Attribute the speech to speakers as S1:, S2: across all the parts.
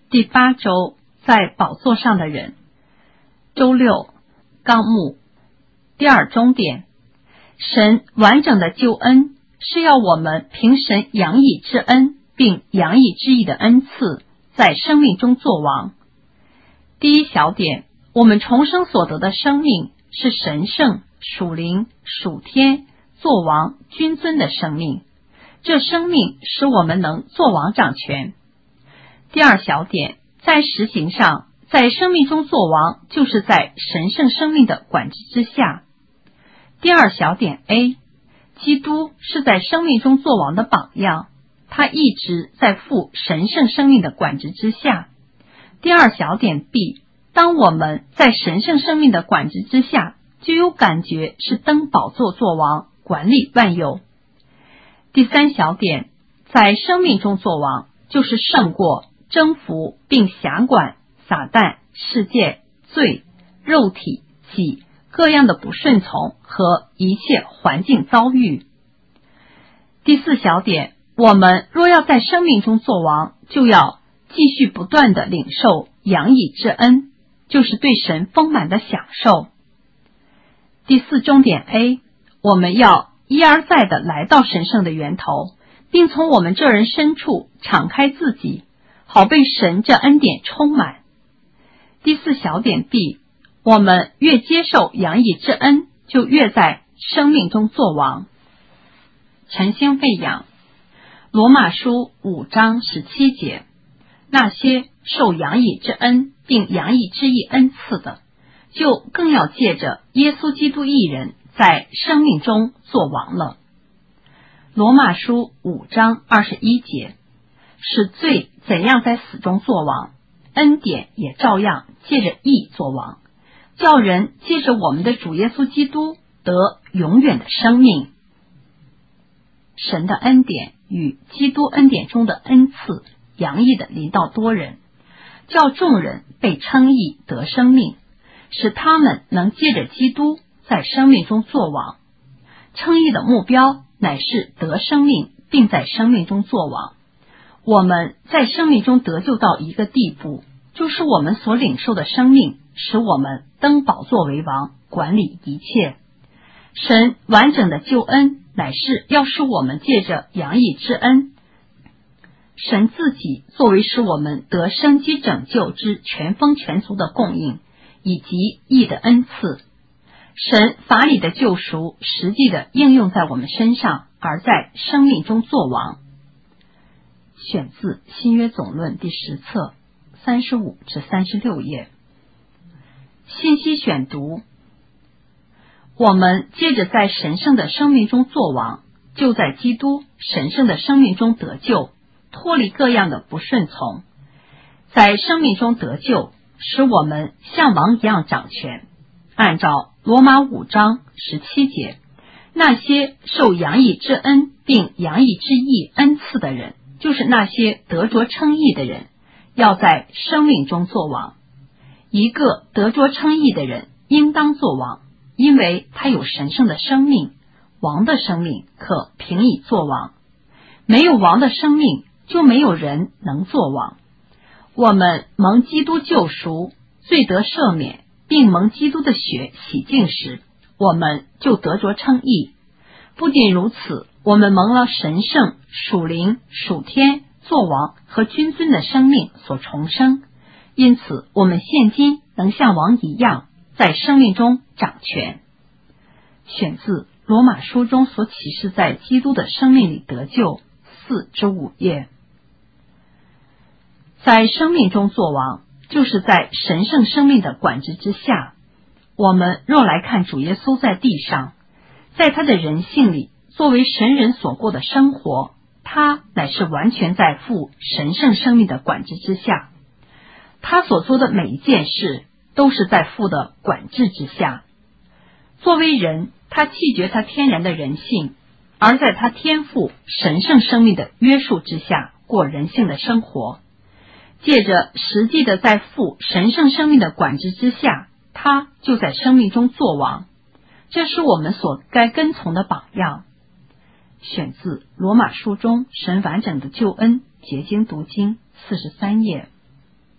S1: 第8周在宝座上的人。周六，纲目。第2中点，神完整的救恩是要我们凭神洋溢之恩并洋溢之意的恩赐，在生命中作王。第1小点，我们重生所得的生命是神圣、属灵、属天、作王、君尊的生命，这生命使我们能作王掌权。第2小点，在实行上，在生命中作王，就是在神圣生命的管制之下。第2小点 A， 基督是在生命中作王的榜样，他一直在父神圣生命的管制之下。第2小点 B， 当我们在神圣生命的管制之下，就有感觉是登宝座作王，管理万有。第3小点，在生命中作王，就是胜过、征服并辖管撒旦、世界、罪、肉体、己各样的不顺从和一切环境遭遇。第4小点，我们若要在生命中作王，就要继续不断地领受洋溢之恩，就是对神丰满的享受。第4中点 A， 我们要一而再地来到神圣的源头，并从我们这人深处敞开自己，好被神这恩典充满。第4小点 B， 我们越接受洋溢之恩，就越在生命中作王。晨星喂养，罗马书5章17节，那些受洋溢之恩并洋溢之意恩赐的，就更要借着耶稣基督一人在生命中作王了。罗马书5章21节，使罪怎样在死中作王，恩典也照样借着义作王，叫人借着我们的主耶稣基督得永远的生命。神的恩典与基督恩典中的恩赐洋溢的临到多人，叫众人被称义得生命，使他们能借着基督在生命中作王。称义的目标乃是得生命，并在生命中作王。我们在生命中得救到一个地步，就是我们所领受的生命使我们登宝座为王，管理一切。神完整的救恩乃是要使我们借着洋溢之恩，神自己作为使我们得生机拯救之全丰全足的供应，以及义的恩赐。神法理的救赎实际的应用在我们身上，而在生命中作王。选自新约总论第10册35至36页。信息选读，我们接着在神圣的生命中作王，就在基督神圣的生命中得救，脱离各样的不顺从，在生命中得救，使我们像王一样掌权。按照罗马5章17节，那些受洋溢之恩并洋溢之义恩赐的人，就是那些得着称义的人，要在生命中作王。一个得着称义的人应当作王，因为他有神圣的生命，王的生命可凭以作王。没有王的生命，就没有人能作王。我们蒙基督救赎，罪得赦免，并蒙基督的血洗净时，我们就得着称义。不仅如此，我们蒙了神圣、属灵、属天、作王和君尊的生命所重生，因此我们现今能像王一样在生命中掌权。选自罗马书中所启示在基督的生命里得救4至5页。在生命中作王，就是在神圣生命的管制之下。我们若来看主耶稣在地上，在他的人性里作为神人所过的生活，他乃是完全在父神圣生命的管制之下。他所做的每一件事都是在父的管制之下。作为人，他弃绝他天然的人性，而在他天父神圣生命的约束之下过人性的生活。借着实际的在父神圣生命的管制之下，他就在生命中作王。这是我们所该跟从的榜样。选自罗马书中神完整的救恩结晶读经43页。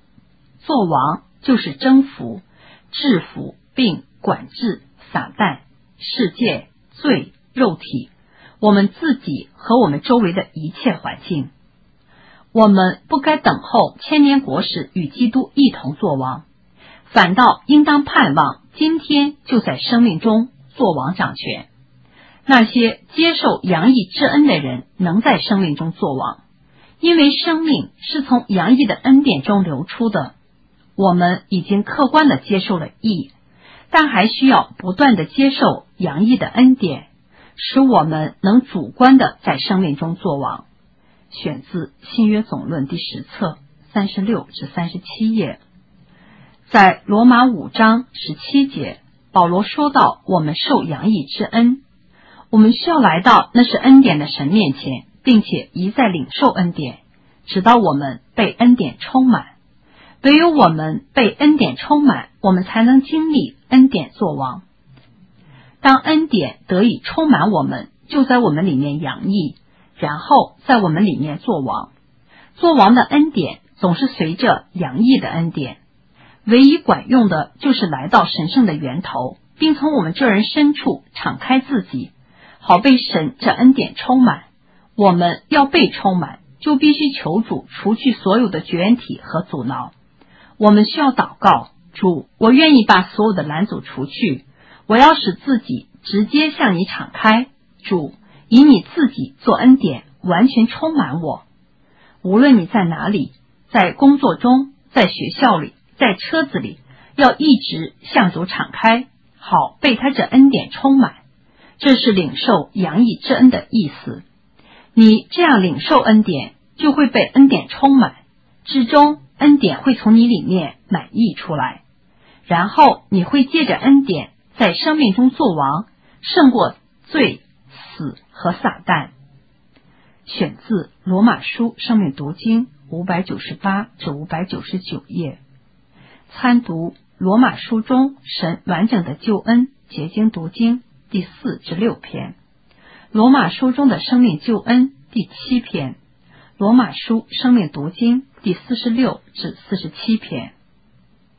S1: 做王就是征服、制服并管制撒旦、世界、罪、肉体，我们自己和我们周围的一切环境。我们不该等候千年国时与基督一同作王，反倒应当盼望今天就在生命中作王掌权。那些接受洋溢之恩的人能在生命中作王，因为生命是从洋溢的恩典中流出的。我们已经客观地接受了义，但还需要不断地接受洋溢的恩典，使我们能主观地在生命中作王。选自新约总论第10册36至37页。在罗马5章17节，保罗说到我们受洋溢之恩，我们需要来到那是恩典的神面前，并且一再领受恩典，直到我们被恩典充满。唯有我们被恩典充满，我们才能经历恩典作王。当恩典得以充满我们，就在我们里面洋溢，然后在我们里面作王。作王的恩典总是随着洋溢的恩典，唯一管用的就是来到神圣的源头，并从我们这人深处敞开自己，好被神这恩典充满。我们要被充满，就必须求主除去所有的绝缘体和阻挠。我们需要祷告，主，我愿意把所有的拦阻除去，我要使自己直接向你敞开。主，以你自己做恩典，完全充满我。无论你在哪里，在工作中，在学校里，在车子里，要一直向主敞开，好被他这恩典充满。这是领受洋溢之恩的意思。你这样领受恩典，就会被恩典充满，至终恩典会从你里面满溢出来，然后你会借着恩典在生命中作王，胜过罪、死和撒旦。选自罗马书生命读经598至599页。参读罗马书中神完整的救恩结晶读经第4至6篇，罗马书中的生命救恩第7篇，罗马书生命读经第46至47篇。